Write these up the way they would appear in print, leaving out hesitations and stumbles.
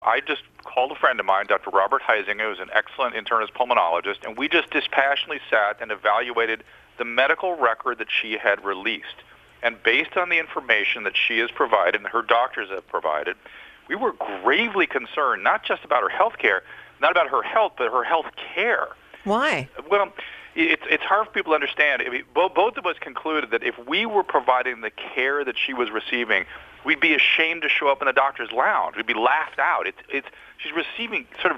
I just called a friend of mine, Dr. Robert Heisinger, who's an excellent internist pulmonologist, and we just dispassionately sat and evaluated the medical record that she had released. And based on the information that she has provided and her doctors have provided, we were gravely concerned, not just about her health care, not about her health, but her health care. Why? Well, it's hard for people to understand. I mean, both of us concluded that if we were providing the care that she was receiving, we'd be ashamed to show up in the doctor's lounge. We'd be laughed out. She's receiving sort of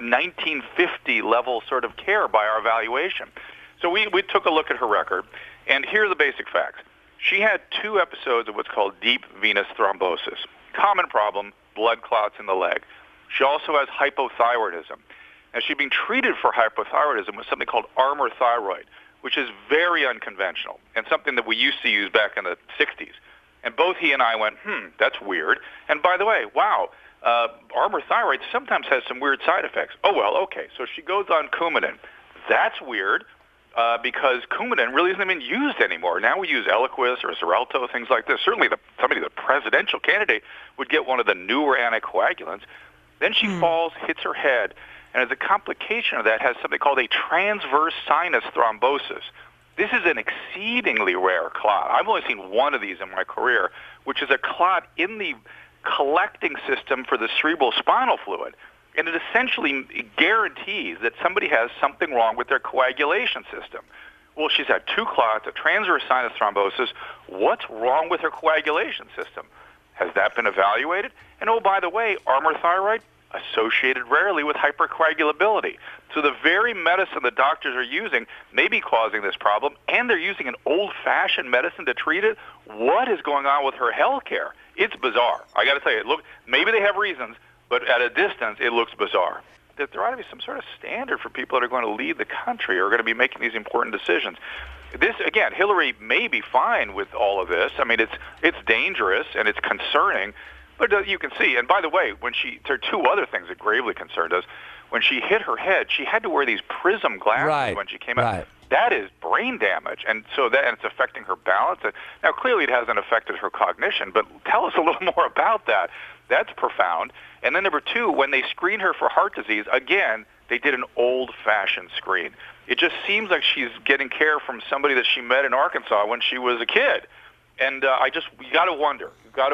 1950 level sort of care by our evaluation. So we took a look at her record, and here are the basic facts. She had 2 episodes of what's called deep venous thrombosis. Common problem, blood clots in the leg. She also has hypothyroidism. Now, she's being treated for hypothyroidism with something called Armour Thyroid, which is very unconventional and something that we used to use back in the 60s. And both he and I went, that's weird. And by the way, wow, Armour Thyroid sometimes has some weird side effects. Oh, well, okay. So she goes on Coumadin. That's weird because Coumadin really isn't even used anymore. Now we use Eliquis or Xarelto, things like this. Certainly the presidential candidate would get one of the newer anticoagulants. Then she falls, hits her head, and as a complication of that has something called a transverse sinus thrombosis. This is an exceedingly rare clot. I've only seen one of these in my career, which is a clot in the collecting system for the cerebral spinal fluid. And it essentially guarantees that somebody has something wrong with their coagulation system. Well, she's had 2 clots, a transverse sinus thrombosis. What's wrong with her coagulation system? Has that been evaluated? And oh, by the way, Armour Thyroid, associated rarely with hypercoagulability. So the very medicine the doctors are using may be causing this problem, and they're using an old-fashioned medicine to treat it. What is going on with her health care? It's bizarre. I got to tell you, look, maybe they have reasons, but at a distance, it looks bizarre. That there ought to be some sort of standard for people that are going to lead the country or are going to be making these important decisions. This, again, Hillary may be fine with all of this. I mean, it's dangerous and it's concerning, but you can see. And by the way, there are 2 other things that gravely concerned us. When she hit her head, she had to wear these prism glasses when she came out. Right. That is brain damage, and it's affecting her balance. Now, clearly, it hasn't affected her cognition, but tell us a little more about that. That's profound. And then number 2, when they screened her for heart disease, again, they did an old-fashioned screen. It just seems like she's getting care from somebody that she met in Arkansas when she was a kid. And you got to wonder.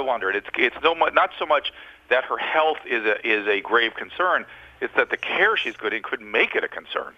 It's not so much that her health is a grave concern. It's that the care she's getting could make it a concern.